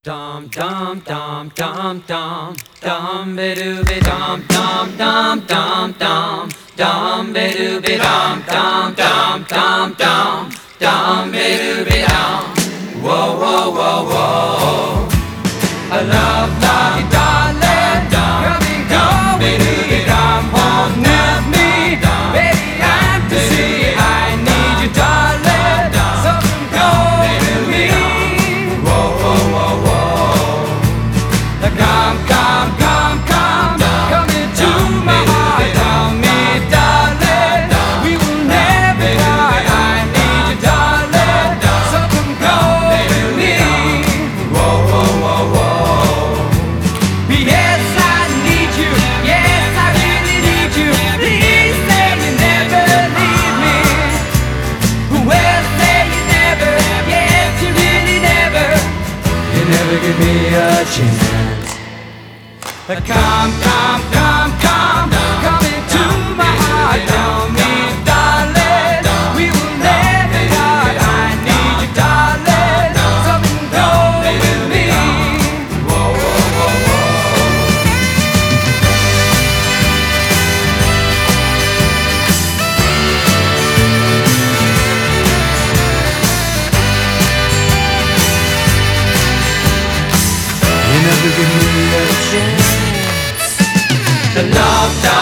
Dum dum dum dum dum dum be doo be dum dum dum dum dum dum be doo be dum dum dum dum dum dum be doo be dum. Whoa whoa whoa whoa. I love you, darling. Coming home with me, come home with me, baby. I'm to see. I need you, darling. So come with me. Whoa whoa whoa whoa. Come into my heart, tell me, darling, we will never part. I need you, darling, so come go with me. Whoa, whoa, whoa, whoa. Yes, I need you, yes, I really need you. Please say you never leave me. Well, say you never, yes, you really never. You never give me a chance. Come into my heart, tell me, darling, we will never part. I need you, darling, so go with me. Whoa, whoa, whoa, You never give me a chance. The love